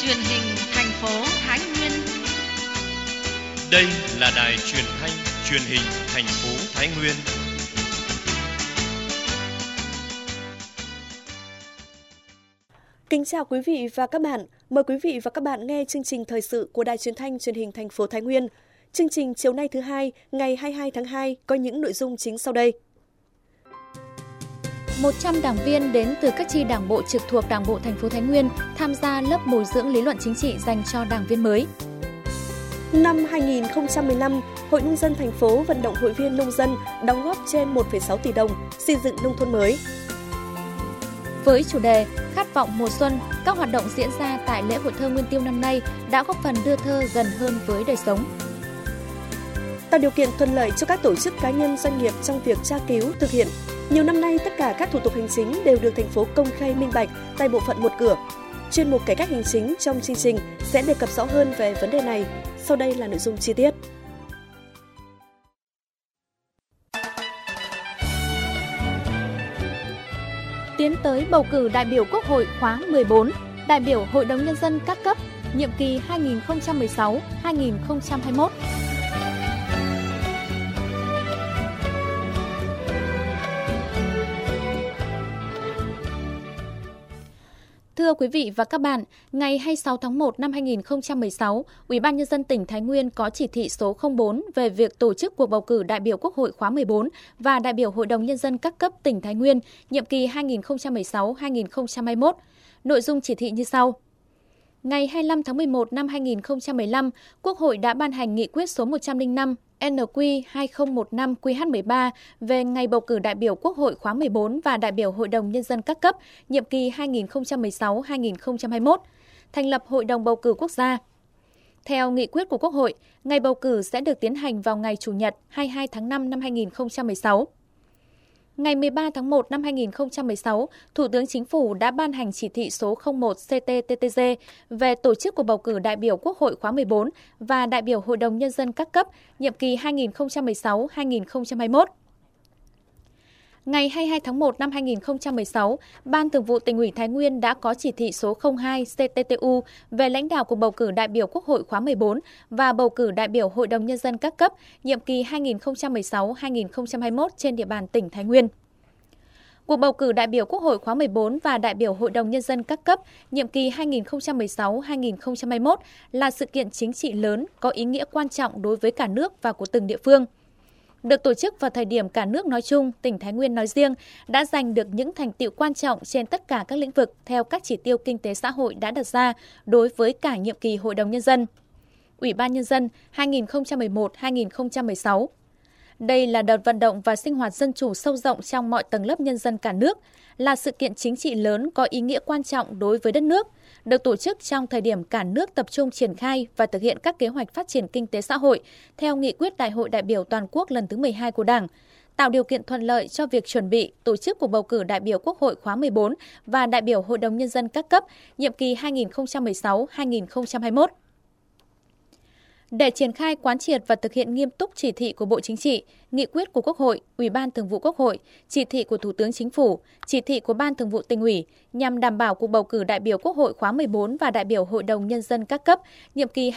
truyền hình thành phố Thái Nguyên. Đây là đài truyền thanh truyền hình thành phố Thái Nguyên. Kính chào quý vị và các bạn. Mời quý vị và các bạn nghe chương trình thời sự của Đài Truyền thanh Truyền hình thành phố Thái Nguyên. Chương trình chiều nay thứ hai, ngày 22 tháng 2 có những nội dung chính sau đây. 100 đảng viên đến từ các chi đảng bộ trực thuộc Đảng bộ thành phố Thái Nguyên tham gia lớp bồi dưỡng lý luận chính trị dành cho đảng viên mới. Năm 2015, Hội Nông dân thành phố vận động hội viên nông dân đóng góp trên 1,6 tỷ đồng xây dựng nông thôn mới. Với chủ đề Khát vọng mùa xuân, các hoạt động diễn ra tại lễ hội thơ Nguyên Tiêu năm nay đã góp phần đưa thơ gần hơn với đời sống. Tạo điều kiện thuận lợi cho các tổ chức cá nhân doanh nghiệp trong việc tra cứu, thực hiện. Nhiều năm nay, tất cả các thủ tục hành chính đều được thành phố công khai minh bạch tại bộ phận một cửa. Chuyên mục cải cách hành chính trong chương trình sẽ đề cập rõ hơn về vấn đề này. Sau đây là nội dung chi tiết. Tiến tới bầu cử đại biểu Quốc hội khóa 14, đại biểu Hội đồng Nhân dân các cấp, nhiệm kỳ 2016-2021. Thưa quý vị và các bạn, ngày 26 tháng 1 năm 2016, Ủy ban Nhân dân tỉnh Thái Nguyên có chỉ thị số 04 về việc tổ chức cuộc bầu cử đại biểu Quốc hội khóa 14 và đại biểu Hội đồng Nhân dân các cấp tỉnh Thái Nguyên, nhiệm kỳ 2016-2021. Nội dung chỉ thị như sau. Ngày 25 tháng 11 năm 2015, Quốc hội đã ban hành nghị quyết số 105 NQ-2015-QH13 về ngày bầu cử đại biểu Quốc hội khóa 14 và đại biểu Hội đồng Nhân dân các cấp, nhiệm kỳ 2016-2021, thành lập Hội đồng bầu cử quốc gia. Theo nghị quyết của Quốc hội, ngày bầu cử sẽ được tiến hành vào ngày Chủ nhật 22 tháng 5 năm 2016. Ngày 13 tháng 1 năm 2016, Thủ tướng Chính phủ đã ban hành chỉ thị số 01 CT-TTG về tổ chức cuộc bầu cử đại biểu Quốc hội khóa 14 và đại biểu Hội đồng Nhân dân các cấp, nhiệm kỳ 2016-2021. Ngày 22 tháng 1 năm 2016, Ban Thường vụ Tỉnh ủy Thái Nguyên đã có chỉ thị số 02 CTTU về lãnh đạo cuộc bầu cử đại biểu Quốc hội khóa 14 và bầu cử đại biểu Hội đồng Nhân dân các cấp, nhiệm kỳ 2016-2021 trên địa bàn tỉnh Thái Nguyên. Cuộc bầu cử đại biểu Quốc hội khóa 14 và đại biểu Hội đồng Nhân dân các cấp, nhiệm kỳ 2016-2021 là sự kiện chính trị lớn có ý nghĩa quan trọng đối với cả nước và của từng địa phương. Được tổ chức vào thời điểm cả nước nói chung, tỉnh Thái Nguyên nói riêng đã giành được những thành tựu quan trọng trên tất cả các lĩnh vực theo các chỉ tiêu kinh tế xã hội đã đặt ra đối với cả nhiệm kỳ Hội đồng Nhân dân. Ủy ban Nhân dân 2011-2016. Đây là đợt vận động và sinh hoạt dân chủ sâu rộng trong mọi tầng lớp nhân dân cả nước, là sự kiện chính trị lớn có ý nghĩa quan trọng đối với đất nước, được tổ chức trong thời điểm cả nước tập trung triển khai và thực hiện các kế hoạch phát triển kinh tế xã hội theo nghị quyết Đại hội đại biểu toàn quốc lần thứ 12 của Đảng, tạo điều kiện thuận lợi cho việc chuẩn bị tổ chức cuộc bầu cử đại biểu Quốc hội khóa 14 và đại biểu Hội đồng Nhân dân các cấp, nhiệm kỳ 2016-2021. Để triển khai quán triệt và thực hiện nghiêm túc chỉ thị của Bộ Chính trị, nghị quyết của Quốc hội, Ủy ban Thường vụ Quốc hội, chỉ thị của Thủ tướng Chính phủ, chỉ thị của Ban Thường vụ Tỉnh ủy nhằm đảm bảo cuộc bầu cử đại biểu Quốc hội khóa 14 và đại biểu Hội đồng Nhân dân các cấp, nhiệm kỳ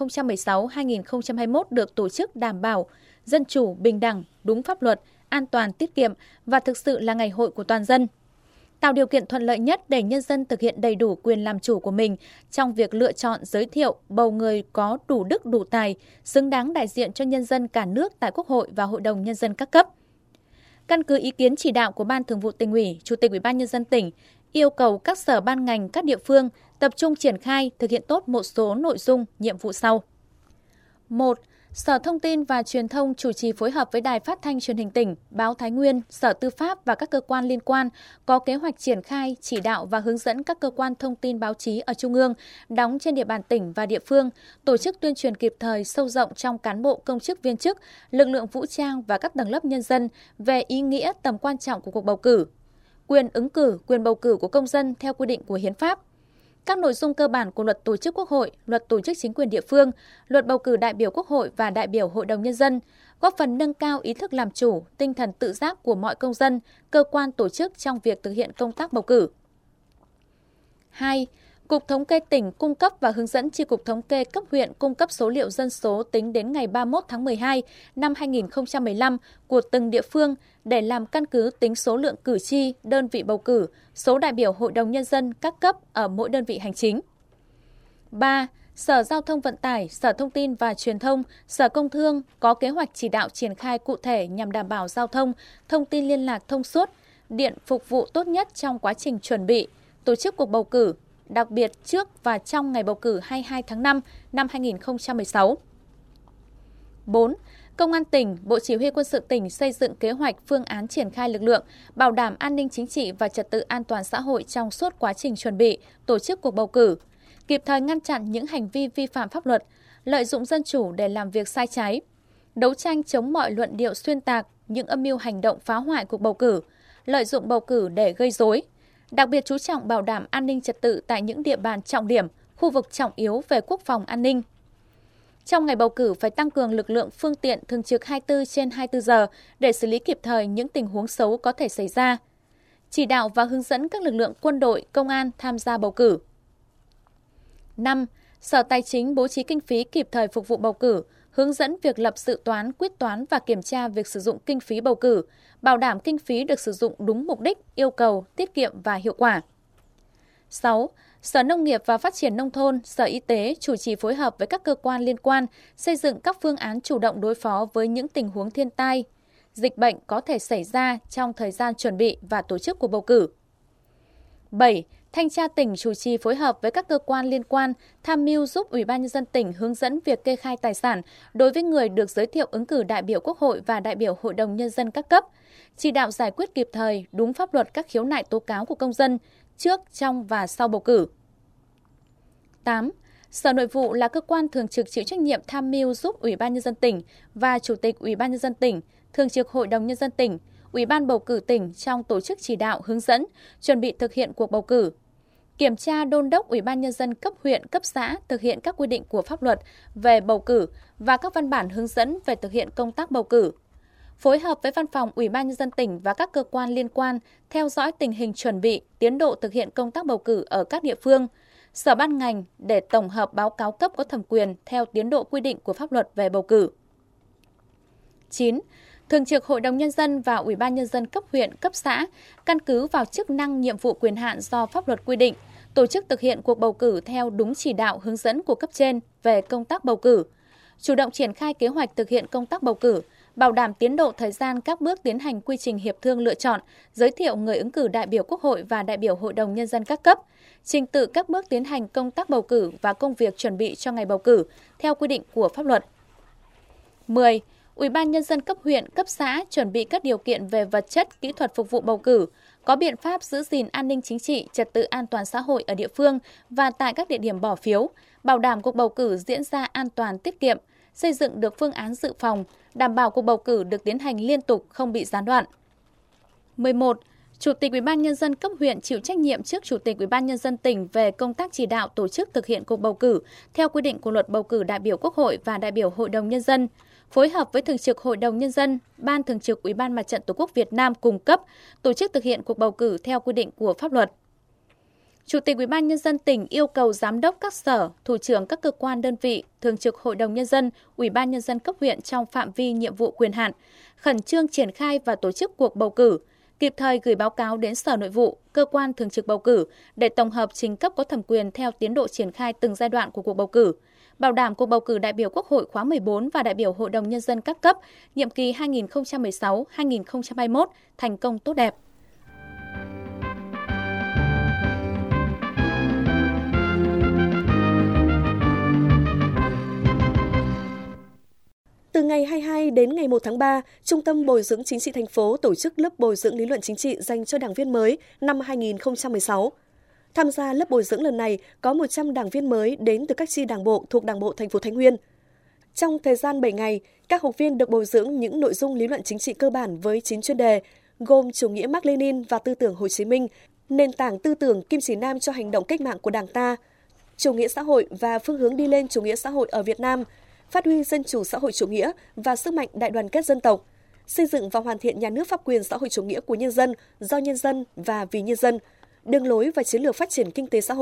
2016-2021 được tổ chức đảm bảo, dân chủ, bình đẳng, đúng pháp luật, an toàn, tiết kiệm và thực sự là ngày hội của toàn dân. Tạo điều kiện thuận lợi nhất để nhân dân thực hiện đầy đủ quyền làm chủ của mình trong việc lựa chọn, giới thiệu, bầu người có đủ đức đủ tài, xứng đáng đại diện cho nhân dân cả nước tại Quốc hội và Hội đồng Nhân dân các cấp. Căn cứ ý kiến chỉ đạo của Ban Thường vụ Tỉnh ủy, Chủ tịch Ủy ban Nhân dân tỉnh, yêu cầu các sở ban ngành các địa phương tập trung triển khai thực hiện tốt một số nội dung, nhiệm vụ sau. 1. Sở Thông tin và Truyền thông chủ trì phối hợp với Đài Phát thanh Truyền hình tỉnh, Báo Thái Nguyên, Sở Tư pháp và các cơ quan liên quan có kế hoạch triển khai, chỉ đạo và hướng dẫn các cơ quan thông tin báo chí ở Trung ương, đóng trên địa bàn tỉnh và địa phương, tổ chức tuyên truyền kịp thời sâu rộng trong cán bộ công chức viên chức, lực lượng vũ trang và các tầng lớp nhân dân về ý nghĩa tầm quan trọng của cuộc bầu cử, quyền ứng cử, quyền bầu cử của công dân theo quy định của Hiến pháp. Các nội dung cơ bản của Luật Tổ chức Quốc hội, Luật Tổ chức Chính quyền địa phương, Luật bầu cử đại biểu Quốc hội và đại biểu Hội đồng Nhân dân, góp phần nâng cao ý thức làm chủ, tinh thần tự giác của mọi công dân, cơ quan tổ chức trong việc thực hiện công tác bầu cử. 2. Cục Thống kê tỉnh cung cấp và hướng dẫn Chi cục Thống kê cấp huyện cung cấp số liệu dân số tính đến ngày 31 tháng 12 năm 2015 của từng địa phương để làm căn cứ tính số lượng cử tri, đơn vị bầu cử, số đại biểu Hội đồng Nhân dân các cấp ở mỗi đơn vị hành chính. 3. Sở Giao thông Vận tải, Sở Thông tin và Truyền thông, Sở Công Thương có kế hoạch chỉ đạo triển khai cụ thể nhằm đảm bảo giao thông, thông tin liên lạc thông suốt, điện phục vụ tốt nhất trong quá trình chuẩn bị, tổ chức cuộc bầu cử, đặc biệt trước và trong ngày bầu cử 22 tháng 5 năm 2016. 4. Công an tỉnh, Bộ Chỉ huy Quân sự tỉnh xây dựng kế hoạch phương án triển khai lực lượng, bảo đảm an ninh chính trị và trật tự an toàn xã hội trong suốt quá trình chuẩn bị, tổ chức cuộc bầu cử, kịp thời ngăn chặn những hành vi vi phạm pháp luật, lợi dụng dân chủ để làm việc sai trái, đấu tranh chống mọi luận điệu xuyên tạc, những âm mưu hành động phá hoại cuộc bầu cử, lợi dụng bầu cử để gây rối. Đặc biệt chú trọng bảo đảm an ninh trật tự tại những địa bàn trọng điểm, khu vực trọng yếu về quốc phòng an ninh. Trong ngày bầu cử phải tăng cường lực lượng phương tiện thường trực 24/24 giờ để xử lý kịp thời những tình huống xấu có thể xảy ra. Chỉ đạo và hướng dẫn các lực lượng quân đội, công an tham gia bầu cử. 5. Sở Tài chính bố trí kinh phí kịp thời phục vụ bầu cử, hướng dẫn việc lập dự toán, quyết toán và kiểm tra việc sử dụng kinh phí bầu cử, bảo đảm kinh phí được sử dụng đúng mục đích, yêu cầu, tiết kiệm và hiệu quả. 6. Sở Nông nghiệp và Phát triển Nông thôn, Sở Y tế chủ trì phối hợp với các cơ quan liên quan xây dựng các phương án chủ động đối phó với những tình huống thiên tai, dịch bệnh có thể xảy ra trong thời gian chuẩn bị và tổ chức cuộc bầu cử. 7. Thanh tra tỉnh chủ trì phối hợp với các cơ quan liên quan tham mưu giúp Ủy ban Nhân dân tỉnh hướng dẫn việc kê khai tài sản đối với người được giới thiệu ứng cử đại biểu Quốc hội và đại biểu Hội đồng Nhân dân các cấp, chỉ đạo giải quyết kịp thời, đúng pháp luật các khiếu nại tố cáo của công dân trước, trong và sau bầu cử. 8. Sở Nội vụ là cơ quan thường trực chịu trách nhiệm tham mưu giúp Ủy ban Nhân dân tỉnh và Chủ tịch Ủy ban Nhân dân tỉnh, Thường trực Hội đồng Nhân dân tỉnh, Ủy ban bầu cử tỉnh trong tổ chức chỉ đạo, hướng dẫn, chuẩn bị thực hiện cuộc bầu cử. Kiểm tra đôn đốc Ủy ban Nhân dân cấp huyện, cấp xã thực hiện các quy định của pháp luật về bầu cử và các văn bản hướng dẫn về thực hiện công tác bầu cử. Phối hợp với Văn phòng Ủy ban Nhân dân tỉnh và các cơ quan liên quan theo dõi tình hình chuẩn bị, tiến độ thực hiện công tác bầu cử ở các địa phương, sở ban ngành để tổng hợp báo cáo cấp có thẩm quyền theo tiến độ quy định của pháp luật về bầu cử. 9. Thường trực Hội đồng Nhân dân và Ủy ban Nhân dân cấp huyện, cấp xã căn cứ vào chức năng, nhiệm vụ, quyền hạn do pháp luật quy định, tổ chức thực hiện cuộc bầu cử theo đúng chỉ đạo hướng dẫn của cấp trên về công tác bầu cử, chủ động triển khai kế hoạch thực hiện công tác bầu cử, bảo đảm tiến độ thời gian các bước tiến hành quy trình hiệp thương lựa chọn, giới thiệu người ứng cử đại biểu Quốc hội và đại biểu Hội đồng Nhân dân các cấp, trình tự các bước tiến hành công tác bầu cử và công việc chuẩn bị cho ngày bầu cử theo quy định của pháp luật. 10. Ủy ban Nhân dân cấp huyện, cấp xã chuẩn bị các điều kiện về vật chất, kỹ thuật phục vụ bầu cử, có biện pháp giữ gìn an ninh chính trị, trật tự an toàn xã hội ở địa phương và tại các địa điểm bỏ phiếu, bảo đảm cuộc bầu cử diễn ra an toàn, tiết kiệm, xây dựng được phương án dự phòng, đảm bảo cuộc bầu cử được tiến hành liên tục, không bị gián đoạn. 11. Chủ tịch Ủy ban Nhân dân cấp huyện chịu trách nhiệm trước Chủ tịch Ủy ban Nhân dân tỉnh về công tác chỉ đạo tổ chức thực hiện cuộc bầu cử theo quy định của Luật bầu cử đại biểu Quốc hội và đại biểu Hội đồng Nhân dân, phối hợp với Thường trực Hội đồng Nhân dân, Ban Thường trực Ủy ban Mặt trận Tổ quốc Việt Nam cung cấp, tổ chức thực hiện cuộc bầu cử theo quy định của pháp luật. Chủ tịch Ủy ban Nhân dân tỉnh yêu cầu giám đốc các sở, thủ trưởng các cơ quan đơn vị, Thường trực Hội đồng Nhân dân, Ủy ban Nhân dân cấp huyện trong phạm vi nhiệm vụ quyền hạn, khẩn trương triển khai và tổ chức cuộc bầu cử, kịp thời gửi báo cáo đến Sở Nội vụ, cơ quan thường trực bầu cử để tổng hợp trình cấp có thẩm quyền theo tiến độ triển khai từng giai đoạn của cuộc bầu cử, bảo đảm cuộc bầu cử đại biểu Quốc hội khóa 14 và đại biểu Hội đồng Nhân dân các cấp, nhiệm kỳ 2016-2021 thành công tốt đẹp. Từ ngày 22 đến ngày 1 tháng 3, Trung tâm Bồi dưỡng Chính trị thành phố tổ chức lớp bồi dưỡng lý luận chính trị dành cho đảng viên mới năm 2016. Tham gia lớp bồi dưỡng lần này có 100 đảng viên mới đến từ các chi đảng bộ thuộc Đảng bộ thành phố Thái Nguyên. Trong thời gian 7 ngày, các học viên được bồi dưỡng những nội dung lý luận chính trị cơ bản với 9 chuyên đề, gồm chủ nghĩa Mác Lênin và tư tưởng Hồ Chí Minh, nền tảng tư tưởng kim chỉ nam cho hành động cách mạng của Đảng ta, chủ nghĩa xã hội và phương hướng đi lên chủ nghĩa xã hội ở Việt Nam, phát huy dân chủ xã hội chủ nghĩa và sức mạnh đại đoàn kết dân tộc, xây dựng và hoàn thiện nhà nước pháp quyền xã hội chủ nghĩa của nhân dân, do nhân dân và vì nhân dân, đường lối và chiến lược phát triển kinh tế xã hội,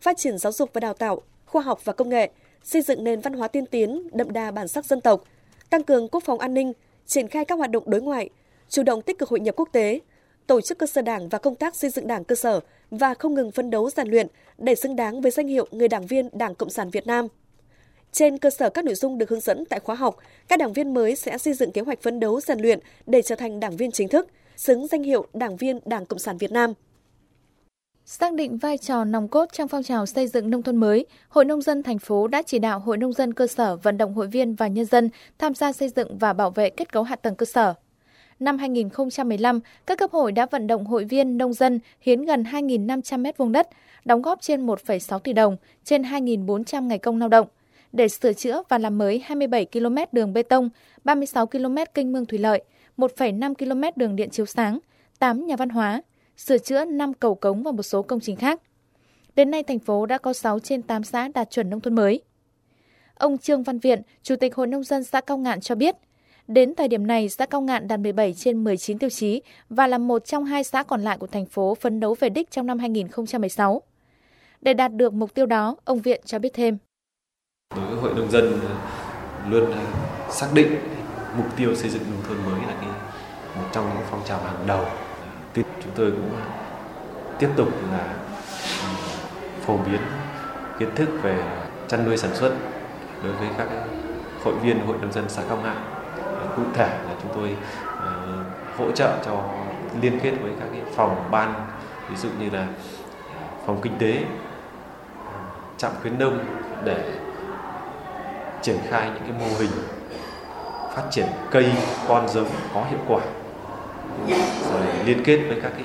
phát triển giáo dục và đào tạo, khoa học và công nghệ, xây dựng nền văn hóa tiên tiến, đậm đà bản sắc dân tộc, tăng cường quốc phòng an ninh, triển khai các hoạt động đối ngoại, chủ động tích cực hội nhập quốc tế, tổ chức cơ sở đảng và công tác xây dựng đảng cơ sở và không ngừng phấn đấu rèn luyện để xứng đáng với danh hiệu người đảng viên Đảng Cộng sản Việt Nam. Trên cơ sở các nội dung được hướng dẫn tại khóa học, các đảng viên mới sẽ xây dựng kế hoạch phấn đấu rèn luyện để trở thành đảng viên chính thức, xứng danh hiệu đảng viên Đảng Cộng sản Việt Nam. Xác định vai trò nòng cốt trong phong trào xây dựng nông thôn mới, Hội Nông dân thành phố đã chỉ đạo Hội Nông dân cơ sở vận động hội viên và nhân dân tham gia xây dựng và bảo vệ kết cấu hạ tầng cơ sở. Năm 2015, các cấp hội đã vận động hội viên nông dân hiến gần 2.500 m2 đất, đóng góp trên 1,6 tỷ đồng, trên 2.400 ngày công lao động, để sửa chữa và làm mới 27 km đường bê tông, 36 km kênh mương thủy lợi, 1,5 km đường điện chiếu sáng, 8 nhà văn hóa, sửa chữa 5 cầu cống và một số công trình khác. Đến nay, thành phố đã có 6 trên 8 xã đạt chuẩn nông thôn mới. Ông Trương Văn Viện, Chủ tịch Hội Nông dân xã Cao Ngạn cho biết, đến thời điểm này, xã Cao Ngạn đạt 17 trên 19 tiêu chí và là một trong 2 xã còn lại của thành phố phấn đấu về đích trong năm 2016. Để đạt được mục tiêu đó, ông Viện cho biết thêm. Đối với Hội Nông dân luôn xác định mục tiêu xây dựng nông thôn mới là một trong những phong trào hàng đầu. Chúng tôi cũng tiếp tục là phổ biến kiến thức về chăn nuôi sản xuất đối với các hội viên Hội Nông dân xã Cao Ngạn. Cụ thể là chúng tôi hỗ trợ cho liên kết với các cái phòng ban, ví dụ như là phòng kinh tế, trạm khuyến nông để triển khai những cái mô hình phát triển cây con giống có hiệu quả, rồi liên kết với các cái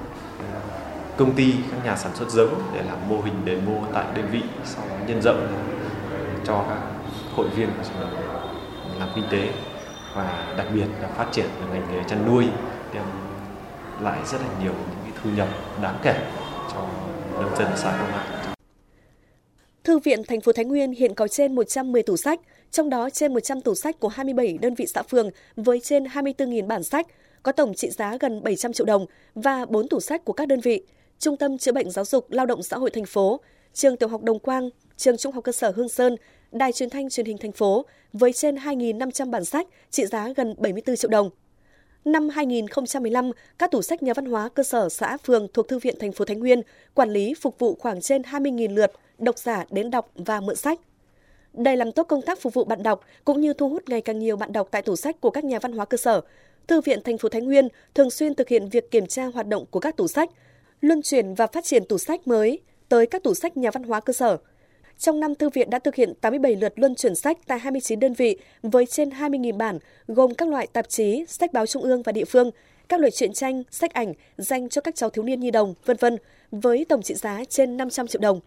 công ty, các nhà sản xuất giống để làm mô hình demo tại đơn vị, sau đó nhân rộng cho các hội viên làm kinh tế, và đặc biệt là phát triển ngành nghề chăn nuôi, đem lại rất là nhiều những cái thu nhập đáng kể cho nông dân xã Cao Ngạn. Thư viện thành phố Thái Nguyên hiện có trên 110 tủ sách, trong đó trên 100 tủ sách của 27 đơn vị xã phường với trên 24.000 bản sách, có tổng trị giá gần 700 triệu đồng, và 4 tủ sách của các đơn vị: Trung tâm Chữa bệnh Giáo dục Lao động Xã hội thành phố, Trường Tiểu học Đồng Quang, Trường Trung học cơ sở Hương Sơn, Đài Truyền thanh Truyền hình thành phố với trên 2.500 bản sách trị giá gần 74 triệu đồng. Năm 2015, các tủ sách nhà văn hóa cơ sở xã phường thuộc Thư viện thành phố Thái Nguyên quản lý phục vụ khoảng trên 20.000 lượt độc giả đến đọc và mượn sách. Để làm tốt công tác phục vụ bạn đọc cũng như thu hút ngày càng nhiều bạn đọc tại tủ sách của các nhà văn hóa cơ sở, Thư viện thành phố Thái Nguyên thường xuyên thực hiện việc kiểm tra hoạt động của các tủ sách, luân chuyển và phát triển tủ sách mới tới các tủ sách nhà văn hóa cơ sở. Trong năm, Thư viện đã thực hiện 87 lượt luân chuyển sách tại 29 đơn vị với trên 20.000 bản, gồm các loại tạp chí, sách báo trung ương và địa phương, các loại truyện tranh, sách ảnh dành cho các cháu thiếu niên nhi đồng, v.v. với tổng trị giá trên 500 triệu đồng.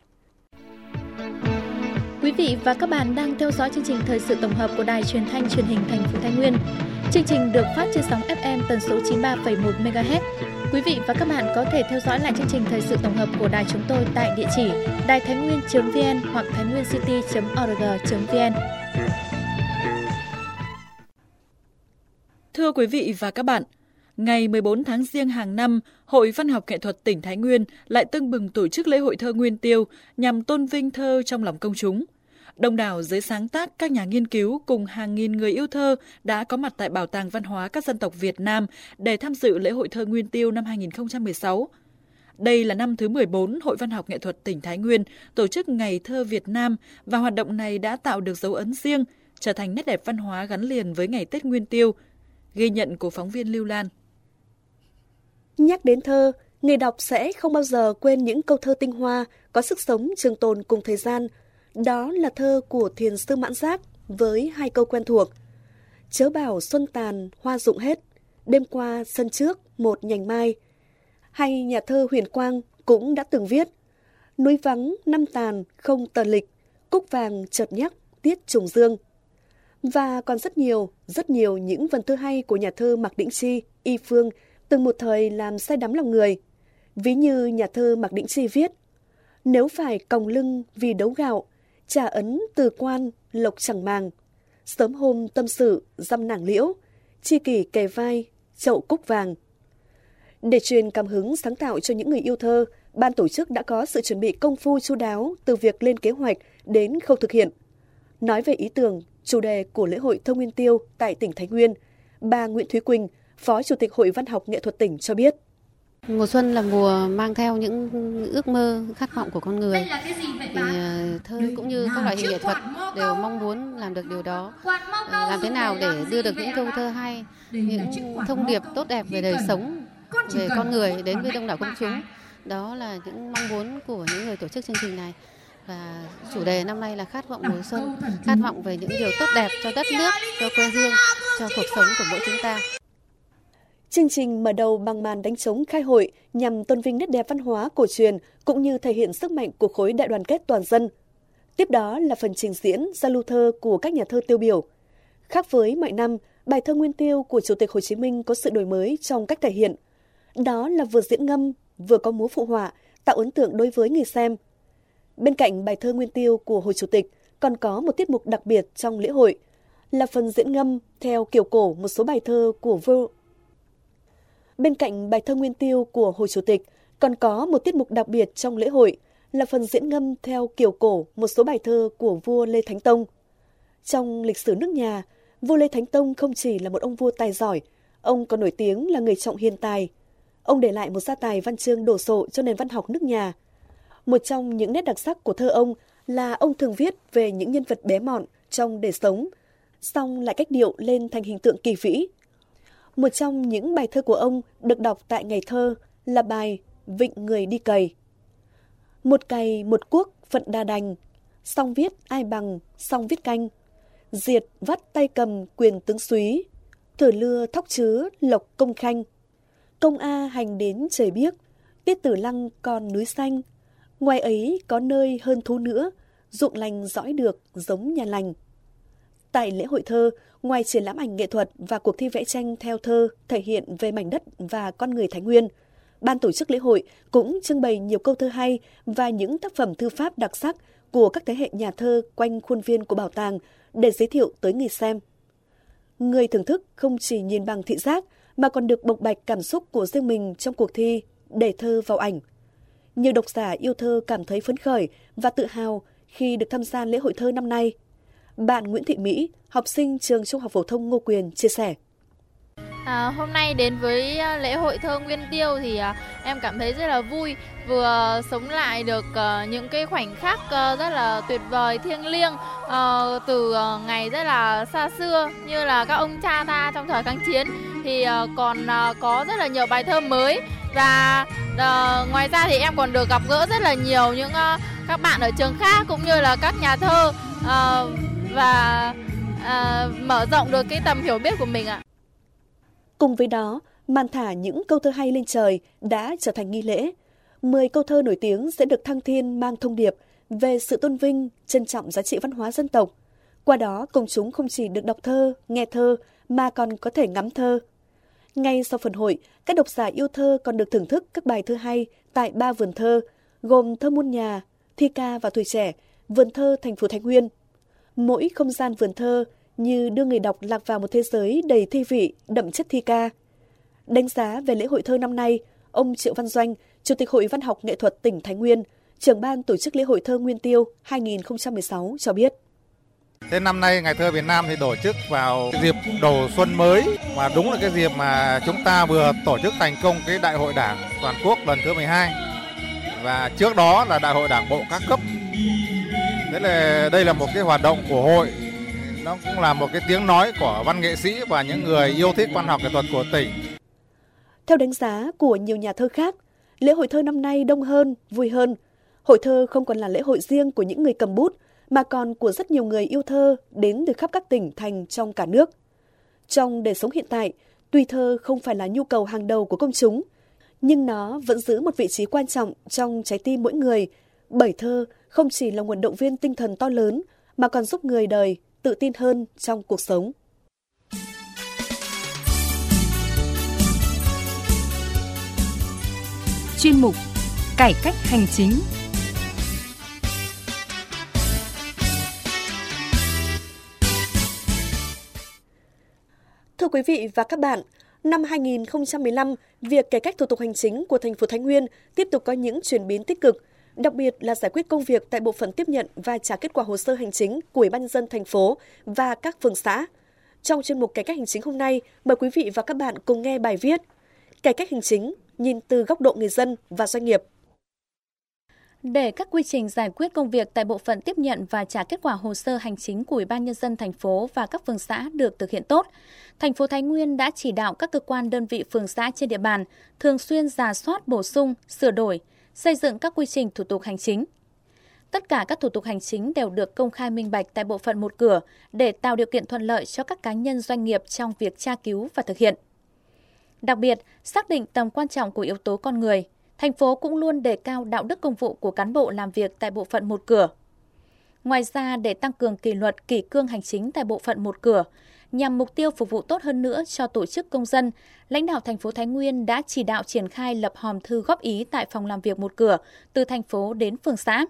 Quý vị và các bạn đang theo dõi chương trình thời sự tổng hợp của Đài Truyền thanh Truyền hình thành phố Thái Nguyên. Chương trình được phát trên sóng FM tần số 93,1 MHz. Quý vị và các bạn có thể theo dõi lại chương trình thời sự tổng hợp của đài chúng tôi tại địa chỉ đaiThaiNnguyên.vn hoặc thainwincity.org.vn. Thưa quý vị và các bạn, ngày 14 tháng Giêng hàng năm, Hội Văn học Nghệ thuật tỉnh Thái Nguyên lại tưng bừng tổ chức lễ hội thơ Nguyên Tiêu nhằm tôn vinh thơ trong lòng công chúng. Đông đảo giới sáng tác, các nhà nghiên cứu cùng hàng nghìn người yêu thơ đã có mặt tại Bảo tàng Văn hóa các dân tộc Việt Nam để tham dự lễ hội thơ Nguyên Tiêu năm 2016. Đây là năm thứ 14 Hội Văn học Nghệ thuật tỉnh Thái Nguyên tổ chức Ngày thơ Việt Nam, và hoạt động này đã tạo được dấu ấn riêng, trở thành nét đẹp văn hóa gắn liền với ngày Tết Nguyên Tiêu. Ghi nhận của phóng viên Lưu Lan. Nhắc đến thơ, người đọc sẽ không bao giờ quên những câu thơ tinh hoa, có sức sống trường tồn cùng thời gian. Đó là thơ của Thiền sư Mãn Giác với 2 câu quen thuộc: chớ bảo xuân tàn hoa rụng hết, đêm qua sân trước một nhành mai. Hay nhà thơ Huyền Quang cũng đã từng viết: núi vắng năm tàn không tờ lịch, cúc vàng chợt nhắc tiết trùng dương. Và còn rất nhiều những vần thơ hay của nhà thơ Mạc Đĩnh Chi, Y Phương từng một thời làm say đắm lòng người. Ví như nhà thơ Mạc Đĩnh Chi viết: nếu phải còng lưng vì đấu gạo, trả ấn từ quan lộc chẳng màng, sớm hôm tâm sự dăm nàng liễu, tri kỷ kề vai chậu cúc vàng. Để truyền cảm hứng sáng tạo cho những người yêu thơ, ban tổ chức đã có sự chuẩn bị công phu chu đáo từ việc lên kế hoạch đến khâu thực hiện. Nói về ý tưởng, chủ đề của lễ hội Thơ Nguyên Tiêu tại tỉnh Thái Nguyên, bà Nguyễn Thúy Quỳnh, Phó Chủ tịch Hội Văn học Nghệ thuật tỉnh cho biết. Mùa xuân là mùa mang theo những ước mơ, khát vọng của con người. Thì thơ cũng như các loại hình nghệ thuật đều mong muốn làm được điều đó. Làm thế nào để đưa được những câu thơ hay, những thông điệp tốt đẹp về đời sống, về con người đến với đông đảo công chúng. Đó là những mong muốn của những người tổ chức chương trình này. Và chủ đề năm nay là khát vọng mùa xuân, khát vọng về những điều tốt đẹp cho đất nước, cho quê hương, cho cuộc sống của mỗi chúng ta. Chương trình mở đầu bằng màn đánh trống khai hội nhằm tôn vinh nét đẹp văn hóa cổ truyền cũng như thể hiện sức mạnh của khối đại đoàn kết toàn dân. Tiếp đó là phần trình diễn giao lưu thơ của các nhà thơ tiêu biểu. Khác với mọi năm, bài thơ Nguyên Tiêu của Chủ tịch Hồ Chí Minh có sự đổi mới trong cách thể hiện. Đó là vừa diễn ngâm, vừa có múa phụ họa, tạo ấn tượng đối với người xem. Bên cạnh bài thơ Nguyên Tiêu của Hồ Chủ tịch còn có một tiết mục đặc biệt trong lễ hội, là phần diễn ngâm theo kiểu cổ một số bài thơ của vua. Bên cạnh bài thơ Nguyên Tiêu của Hồ Chủ tịch còn có một tiết mục đặc biệt trong lễ hội, là phần diễn ngâm theo kiểu cổ một số bài thơ của vua Lê Thánh Tông. Trong lịch sử nước nhà, vua Lê Thánh Tông không chỉ là một ông vua tài giỏi, ông còn nổi tiếng là người trọng hiền tài. Ông để lại một gia tài văn chương đồ sộ cho nền văn học nước nhà. Một trong những nét đặc sắc của thơ ông là ông thường viết về những nhân vật bé mọn trong đời sống, song lại cách điệu lên thành hình tượng kỳ vĩ. Một trong những bài thơ của ông được đọc tại ngày thơ là bài Vịnh Người Đi Cày. Một cày một cuốc phận đa đành, song viết ai bằng song viết canh, diệt vắt tay cầm quyền tướng súy, thửa lưa thóc chứa lộc công khanh. Công A hành đến trời biếc, tiết tử lăng còn núi xanh, ngoài ấy có nơi hơn thú nữa, ruộng lành dõi được giống nhà lành. Tại lễ hội thơ, ngoài triển lãm ảnh nghệ thuật và cuộc thi vẽ tranh theo thơ thể hiện về mảnh đất và con người Thái Nguyên, ban tổ chức lễ hội cũng trưng bày nhiều câu thơ hay và những tác phẩm thư pháp đặc sắc của các thế hệ nhà thơ quanh khuôn viên của bảo tàng để giới thiệu tới người xem. Người thưởng thức không chỉ nhìn bằng thị giác mà còn được bộc bạch cảm xúc của riêng mình trong cuộc thi để thơ vào ảnh. Nhiều độc giả yêu thơ cảm thấy phấn khởi và tự hào khi được tham gia lễ hội thơ năm nay. Bạn Nguyễn Thị Mỹ, học sinh trường Trung học phổ thông Ngô Quyền chia sẻ. Hôm nay đến với lễ hội thơ Nguyên Tiêu thì em cảm thấy rất là vui, vừa sống lại được những cái khoảnh khắc rất là tuyệt vời, thiêng liêng từ ngày rất là xa xưa như là các ông cha ta trong thời kháng chiến, thì còn có rất là nhiều bài thơ mới. Và ngoài ra thì em còn được gặp gỡ rất là nhiều những các bạn ở trường khác cũng như là các nhà thơ và mở rộng được cái tầm hiểu biết của mình ạ. Cùng với đó, màn thả những câu thơ hay lên trời đã trở thành nghi lễ. 10 câu thơ nổi tiếng sẽ được thăng thiên mang thông điệp về sự tôn vinh, trân trọng giá trị văn hóa dân tộc. Qua đó, công chúng không chỉ được đọc thơ, nghe thơ mà còn có thể ngắm thơ. Ngay sau phần hội, các độc giả yêu thơ còn được thưởng thức các bài thơ hay tại 3 vườn thơ, gồm Thơ Muôn Nhà, Thi Ca và Tuổi Trẻ, vườn thơ thành phố Thái Nguyên. Mỗi không gian vườn thơ như đưa người đọc lạc vào một thế giới đầy thi vị, đậm chất thi ca. Đánh giá về lễ hội thơ năm nay, ông Triệu Văn Doanh, Chủ tịch Hội Văn học Nghệ thuật tỉnh Thái Nguyên, trưởng ban tổ chức lễ hội thơ Nguyên Tiêu 2016 cho biết. Thế năm nay Ngày thơ Việt Nam thì tổ chức vào dịp đầu xuân mới, và đúng là cái dịp mà chúng ta vừa tổ chức thành công cái Đại hội Đảng toàn quốc lần thứ 12. Và trước đó là Đại hội Đảng bộ các cấp. Thế là đây là một cái hoạt động của hội, nó cũng là một cái tiếng nói của văn nghệ sĩ và những người yêu thích văn học nghệ thuật của tỉnh. Theo đánh giá của nhiều nhà thơ khác, lễ hội thơ năm nay đông hơn, vui hơn. Hội thơ không còn là lễ hội riêng của những người cầm bút, mà còn của rất nhiều người yêu thơ đến từ khắp các tỉnh thành trong cả nước. Trong đời sống hiện tại, tuy thơ không phải là nhu cầu hàng đầu của công chúng, nhưng nó vẫn giữ một vị trí quan trọng trong trái tim mỗi người, bởi thơ không chỉ là nguồn động viên tinh thần to lớn, mà còn giúp người đời tự tin hơn trong cuộc sống. Chuyên mục Cải cách hành chính. Thưa quý vị và các bạn, Năm 2015, việc cải cách thủ tục hành chính của thành phố Thái Nguyên tiếp tục có những chuyển biến tích cực, đặc biệt là giải quyết công việc tại bộ phận tiếp nhận và trả kết quả hồ sơ hành chính của Ủy ban nhân dân thành phố và các phường xã. Trong chuyên mục Cải cách hành chính hôm nay, mời quý vị và các bạn cùng nghe bài viết Cải cách hành chính nhìn từ góc độ người dân và doanh nghiệp. Để các quy trình giải quyết công việc tại bộ phận tiếp nhận và trả kết quả hồ sơ hành chính của Ủy ban nhân dân thành phố và các phường xã được thực hiện tốt, thành phố Thái Nguyên đã chỉ đạo các cơ quan đơn vị phường xã trên địa bàn thường xuyên rà soát, bổ sung, sửa đổi, xây dựng các quy trình thủ tục hành chính. Tất cả các thủ tục hành chính đều được công khai minh bạch tại bộ phận một cửa để tạo điều kiện thuận lợi cho các cá nhân doanh nghiệp trong việc tra cứu và thực hiện. Đặc biệt, xác định tầm quan trọng của yếu tố con người, thành phố cũng luôn đề cao đạo đức công vụ của cán bộ làm việc tại bộ phận một cửa. Ngoài ra, để tăng cường kỷ luật, kỷ cương hành chính tại bộ phận một cửa, nhằm mục tiêu phục vụ tốt hơn nữa cho tổ chức công dân, lãnh đạo thành phố Thái Nguyên đã chỉ đạo triển khai lập hòm thư góp ý tại phòng làm việc một cửa từ thành phố đến phường xã.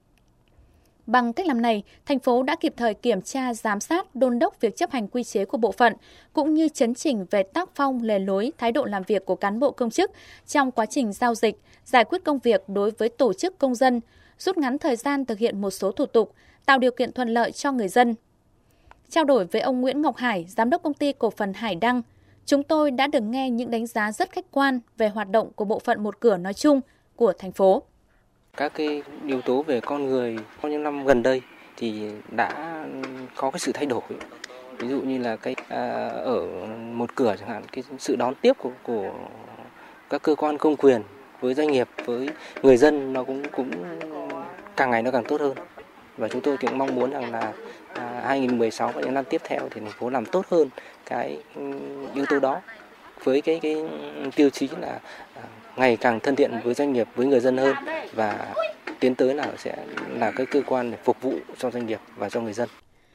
Bằng cách làm này, thành phố đã kịp thời kiểm tra, giám sát, đôn đốc việc chấp hành quy chế của bộ phận, cũng như chấn chỉnh về tác phong, lề lối, thái độ làm việc của cán bộ công chức trong quá trình giao dịch, giải quyết công việc đối với tổ chức công dân, rút ngắn thời gian thực hiện một số thủ tục, tạo điều kiện thuận lợi cho người dân. Trao đổi với ông Nguyễn Ngọc Hải, Giám đốc Công ty Cổ phần Hải Đăng, chúng tôi đã được nghe những đánh giá rất khách quan về hoạt động của bộ phận một cửa nói chung của thành phố. Các cái yếu tố về con người trong những năm gần đây thì đã có cái sự thay đổi. Ví dụ như là ở một cửa chẳng hạn, cái sự đón tiếp của các cơ quan công quyền với doanh nghiệp, với người dân nó cũng càng ngày nó càng tốt hơn. Và chúng tôi cũng mong muốn rằng là 2016 và những năm tiếp theo thì thành phố làm tốt hơn cái yếu tố đó, với cái tiêu chí là ngày càng thân thiện với doanh nghiệp, với người dân hơn, và tiến tới là sẽ là cái cơ quan để phục vụ cho doanh nghiệp và cho người dân.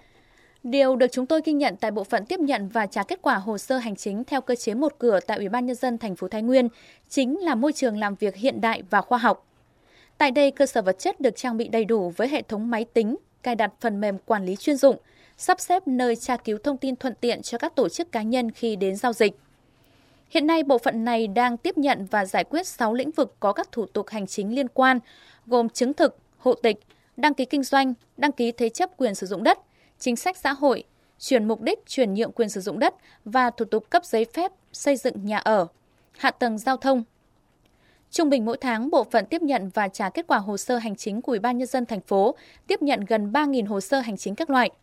Điều được chúng tôi ghi nhận tại bộ phận tiếp nhận và trả kết quả hồ sơ hành chính theo cơ chế một cửa tại Ủy ban nhân dân thành phố Thái Nguyên chính là môi trường làm việc hiện đại và khoa học. Tại đây, cơ sở vật chất được trang bị đầy đủ với hệ thống máy tính, cài đặt phần mềm quản lý chuyên dụng, sắp xếp nơi tra cứu thông tin thuận tiện cho các tổ chức cá nhân khi đến giao dịch. Hiện nay, bộ phận này đang tiếp nhận và giải quyết 6 lĩnh vực có các thủ tục hành chính liên quan, gồm chứng thực, hộ tịch, đăng ký kinh doanh, đăng ký thế chấp quyền sử dụng đất, chính sách xã hội, chuyển mục đích, chuyển nhượng quyền sử dụng đất và thủ tục cấp giấy phép xây dựng nhà ở, hạ tầng giao thông. Trung bình mỗi tháng, bộ phận tiếp nhận và trả kết quả hồ sơ hành chính của Ủy ban nhân dân thành phố tiếp nhận gần 3.000 hồ sơ hành chính các loại.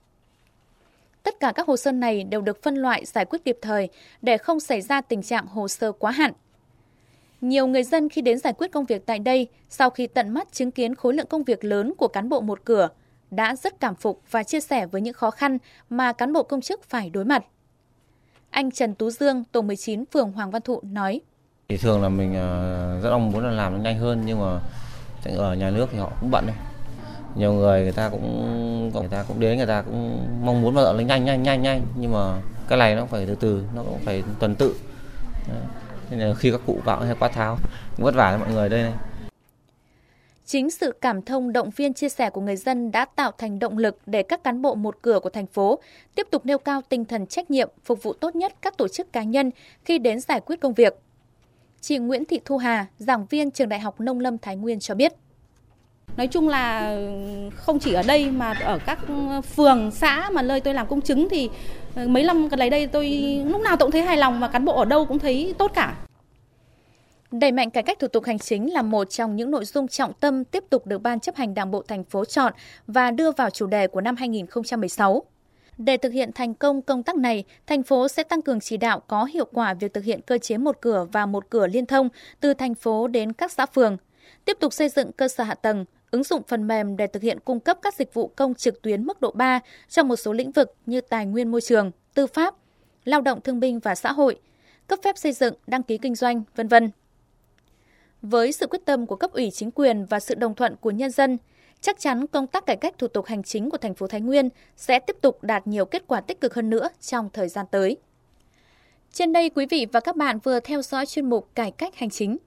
Tất cả các hồ sơ này đều được phân loại giải quyết kịp thời để không xảy ra tình trạng hồ sơ quá hạn. Nhiều người dân khi đến giải quyết công việc tại đây, sau khi tận mắt chứng kiến khối lượng công việc lớn của cán bộ một cửa, đã rất cảm phục và chia sẻ với những khó khăn mà cán bộ công chức phải đối mặt. Anh Trần Tú Dương, tổ 19, phường Hoàng Văn Thụ nói: Thì thường là mình rất mong muốn là làm nó nhanh hơn, nhưng mà ở nhà nước thì họ cũng bận đấy. Nhiều người ta cũng đến, người ta cũng mong muốn vào nhanh, nhưng mà cái này nó phải từ từ, nó cũng phải tuần tự. Đấy. Nên là khi các cụ vào hay quát tháo, vất vả cho mọi người đây này. Chính sự cảm thông, động viên, chia sẻ của người dân đã tạo thành động lực để các cán bộ một cửa của thành phố tiếp tục nêu cao tinh thần trách nhiệm, phục vụ tốt nhất các tổ chức cá nhân khi đến giải quyết công việc. Chị Nguyễn Thị Thu Hà, giảng viên Trường Đại học Nông lâm Thái Nguyên cho biết: Nói chung là không chỉ ở đây mà ở các phường, xã mà nơi tôi làm công chứng thì mấy năm gần đây tôi lúc nào tôi cũng thấy hài lòng và cán bộ ở đâu cũng thấy tốt cả. Đẩy mạnh cải cách thủ tục hành chính là một trong những nội dung trọng tâm tiếp tục được Ban chấp hành Đảng bộ thành phố chọn và đưa vào chủ đề của năm 2016. Để thực hiện thành công công tác này, thành phố sẽ tăng cường chỉ đạo có hiệu quả việc thực hiện cơ chế một cửa và một cửa liên thông từ thành phố đến các xã phường, tiếp tục xây dựng cơ sở hạ tầng, ứng dụng phần mềm để thực hiện cung cấp các dịch vụ công trực tuyến mức độ 3 trong một số lĩnh vực như tài nguyên môi trường, tư pháp, lao động thương binh và xã hội, cấp phép xây dựng, đăng ký kinh doanh, v.v. Với sự quyết tâm của cấp ủy chính quyền và sự đồng thuận của nhân dân, chắc chắn công tác cải cách thủ tục hành chính của thành phố Thái Nguyên sẽ tiếp tục đạt nhiều kết quả tích cực hơn nữa trong thời gian tới. Trên đây, quý vị và các bạn vừa theo dõi chuyên mục Cải cách hành chính.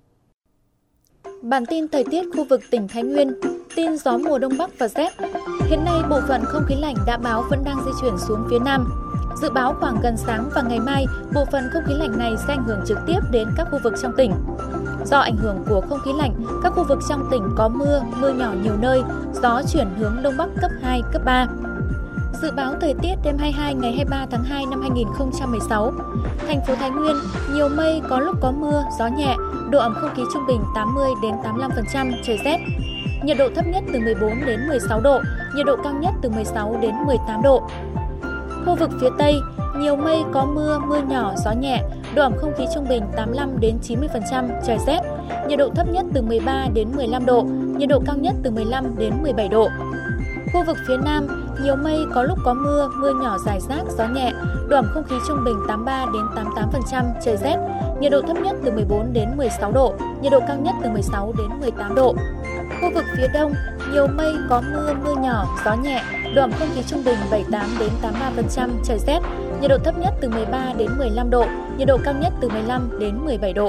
Bản tin thời tiết khu vực tỉnh Thái Nguyên, tin gió mùa đông bắc và rét. Hiện nay, bộ phận không khí lạnh đã báo vẫn đang di chuyển xuống phía Nam. Dự báo khoảng gần sáng và ngày mai, bộ phận không khí lạnh này sẽ ảnh hưởng trực tiếp đến các khu vực trong tỉnh. Do ảnh hưởng của không khí lạnh, các khu vực trong tỉnh có mưa, mưa nhỏ nhiều nơi, gió chuyển hướng Đông Bắc cấp 2, cấp 3. Dự báo thời tiết đêm 22 ngày 23 tháng 2 năm 2016. Thành phố Thái Nguyên, nhiều mây, có lúc có mưa, gió nhẹ, độ ẩm không khí trung bình 80 đến 85%, trời rét. Nhiệt độ thấp nhất từ 14 đến 16 độ, nhiệt độ cao nhất từ 16 đến 18 độ. Khu vực phía Tây, nhiều mây, có mưa, mưa nhỏ, gió nhẹ, độ ẩm không khí trung bình 85 đến 90%, trời rét. Nhiệt độ thấp nhất từ 13 đến 15 độ, nhiệt độ cao nhất từ 15 đến 17 độ. Khu vực phía Nam, nhiều mây, có lúc có mưa, mưa nhỏ rải rác, gió nhẹ, độ ẩm không khí trung bình 83 đến 88%, trời rét. Nhiệt độ thấp nhất từ 14 đến 16 độ, nhiệt độ cao nhất từ 16 đến 18 độ. Khu vực phía Đông, nhiều mây, có mưa, mưa nhỏ, gió nhẹ, độ ẩm không khí trung bình 78 đến 83%, trời rét. Nhiệt độ thấp nhất từ 13 đến 15 độ, nhiệt độ cao nhất từ 15 đến 17 độ.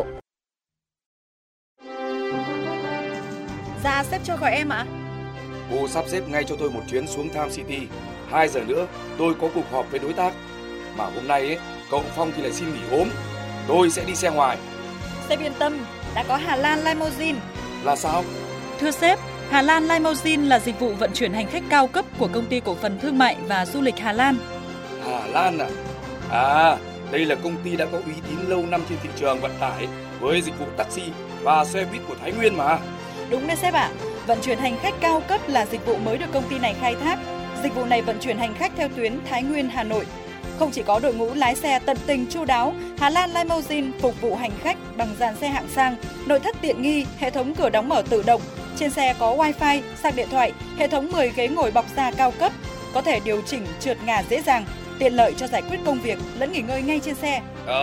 Dạ, sếp cho gọi em ạ. Cô sắp xếp ngay cho tôi một chuyến xuống Tham City. 2 giờ nữa tôi có cuộc họp với đối tác. Mà hôm nay ấy, cậu Phong thì lại xin nghỉ ốm. Tôi sẽ đi xe ngoài. Sếp yên tâm, đã có Hà Lan Limousine. Là sao? Thưa sếp, Hà Lan Limousine là dịch vụ vận chuyển hành khách cao cấp của Công ty Cổ phần Thương mại và Du lịch Hà Lan. Hà Lan à? À, đây là công ty đã có uy tín lâu năm trên thị trường vận tải với dịch vụ taxi và xe buýt của Thái Nguyên mà. Đúng đấy sếp ạ. Vận chuyển hành khách cao cấp là dịch vụ mới được công ty này khai thác. Dịch vụ này vận chuyển hành khách theo tuyến Thái Nguyên, Hà Nội. Không chỉ có đội ngũ lái xe tận tình chu đáo, Hà Lan Limousine phục vụ hành khách bằng dàn xe hạng sang, nội thất tiện nghi, hệ thống cửa đóng mở tự động. Trên xe có wifi, sạc điện thoại, hệ thống 10 ghế ngồi bọc da cao cấp, có thể điều chỉnh trượt ngả dễ dàng, tiện lợi cho giải quyết công việc lẫn nghỉ ngơi ngay trên xe.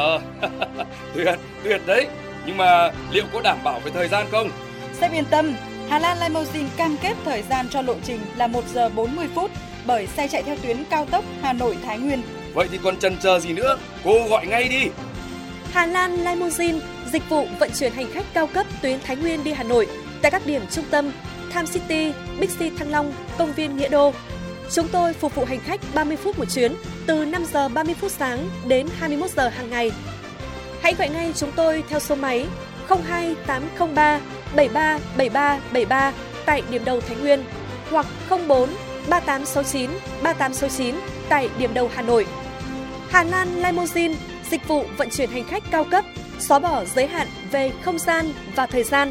Tuyệt đấy. Nhưng mà liệu có đảm bảo về thời gian không? Sếp yên tâm, Hà Lan Limousine cam kết thời gian cho lộ trình là 1 giờ 40 phút bởi xe chạy theo tuyến cao tốc Hà Nội Thái Nguyên. Vậy thì còn chần chờ gì nữa, cô gọi ngay đi. Hà Lan Limousine, dịch vụ vận chuyển hành khách cao cấp tuyến Thái Nguyên đi Hà Nội tại các điểm trung tâm Tham City, Bixi Thăng Long, Công viên Nghĩa Đô. Chúng tôi phục vụ hành khách 30 phút một chuyến, từ 5 giờ 30 phút sáng đến 21 giờ hàng ngày. Hãy gọi ngay chúng tôi theo số máy 02803 737373 tại điểm đầu Thái Nguyên hoặc 04 3869 3869 tại điểm đầu Hà Nội. Hà Lan Limousine, dịch vụ vận chuyển hành khách cao cấp, xóa bỏ giới hạn về không gian và thời gian.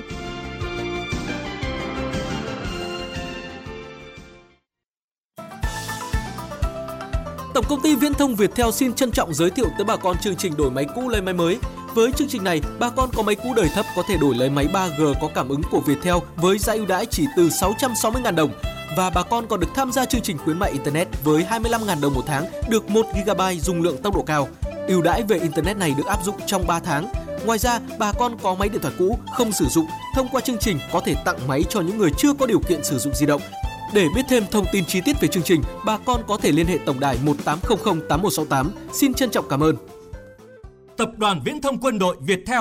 Tổng công ty Viễn thông Viettel xin trân trọng giới thiệu tới bà con chương trình đổi máy cũ lấy máy mới. Với chương trình này, bà con có máy cũ đời thấp có thể đổi lấy máy 3G có cảm ứng của Viettel với giá ưu đãi chỉ từ 660.000 đồng. Và bà con còn được tham gia chương trình khuyến mại Internet với 25.000 đồng một tháng, được 1GB dung lượng tốc độ cao. Ưu đãi về Internet này được áp dụng trong 3 tháng. Ngoài ra, bà con có máy điện thoại cũ không sử dụng, thông qua chương trình có thể tặng máy cho những người chưa có điều kiện sử dụng di động. Để biết thêm thông tin chi tiết về chương trình, bà con có thể liên hệ tổng đài 1800 8168. Xin trân trọng cảm ơn. Tập đoàn Viễn thông Quân đội Viettel.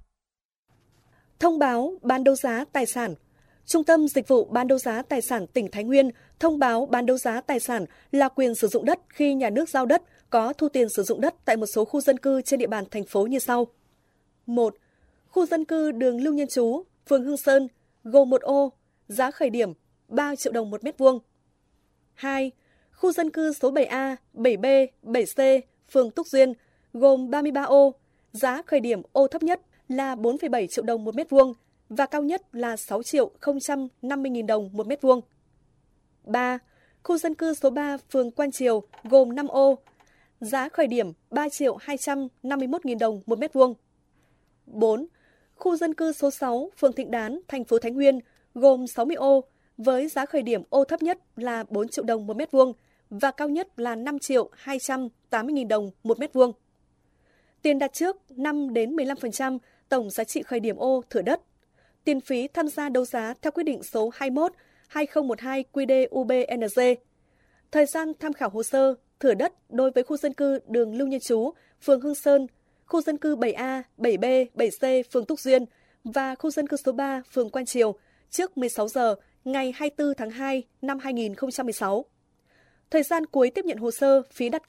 Thông báo bán đấu giá tài sản. Trung tâm Dịch vụ Bán đấu giá tài sản tỉnh Thái Nguyên thông báo bán đấu giá tài sản là quyền sử dụng đất khi nhà nước giao đất có thu tiền sử dụng đất tại một số khu dân cư trên địa bàn thành phố như sau. 1. Khu dân cư đường Lưu Nhân Trú, phường Hương Sơn, gồm 1 ô, giá khởi điểm 3 triệu đồng một mét vuông. 2. Khu dân cư số 7A, 7B, 7C, phường Túc Duyên, gồm 33 ô, giá khởi điểm ô thấp nhất là 4,7 triệu đồng một mét vuông và cao nhất là 6.050.000 đồng một mét vuông. 3. Khu dân cư số 3, phường Quan Triều, gồm 5 ô, giá khởi điểm 3.251.000 đồng một mét vuông. 4. Khu dân cư số 6, phường Thịnh Đán, thành phố Thái Nguyên, gồm 60 ô, với giá khởi điểm ô thấp nhất là 4 triệu đồng một mét vuông và cao nhất là 5.280.000 đồng một mét vuông. Tiền đặt trước 5 đến 15% tổng giá trị khởi điểm ô thửa đất. Tiền phí tham gia đấu giá theo quyết định số 21/2012 QĐ-UBNG. Thời gian tham khảo hồ sơ thửa đất đối với khu dân cư đường Lưu Nhân Trú, phường Hương Sơn, khu dân cư 7A, 7B, 7C, phường Túc Duyên và khu dân cư số 3, phường Quan Triều trước 16 giờ ngày 24 tháng 2 năm 2016. Thời gian cuối tiếp nhận hồ sơ, phí đặt cọc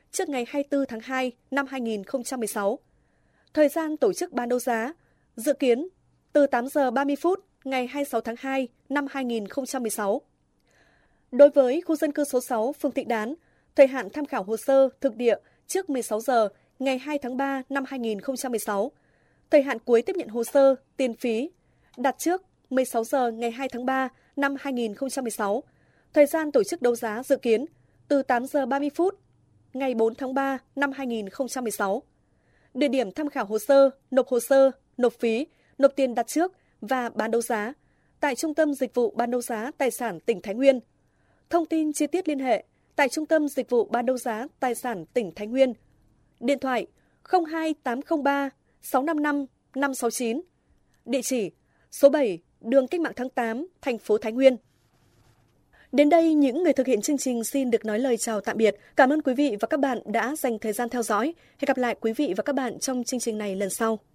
trước ngày 24 tháng 2 năm 2016. Thời gian tổ chức bán đấu giá dự kiến từ 8 giờ 30 phút ngày 26 tháng 2 năm 2016. Đối với khu dân cư số 6 phường Tịnh Đán, thời hạn tham khảo hồ sơ thực địa trước 16 giờ ngày 2 tháng 3 năm 2016. Thời hạn cuối tiếp nhận hồ sơ, tiền phí đặt trước 16 giờ ngày 2 tháng 3 năm 2016. Thời gian tổ chức đấu giá dự kiến từ 8 giờ 30 phút ngày 4 tháng 3 năm 2016. Địa điểm tham khảo hồ sơ, nộp phí, nộp tiền đặt trước và bán đấu giá tại Trung tâm Dịch vụ Bán đấu giá Tài sản tỉnh Thái Nguyên. Thông tin chi tiết liên hệ tại Trung tâm Dịch vụ Bán đấu giá Tài sản tỉnh Thái Nguyên. Điện thoại 02803 655 569. Địa chỉ số 7 đường Cách mạng tháng 8, thành phố Thái Nguyên. Đến đây, những người thực hiện chương trình xin được nói lời chào tạm biệt. Cảm ơn quý vị và các bạn đã dành thời gian theo dõi. Hẹn gặp lại quý vị và các bạn trong chương trình này lần sau.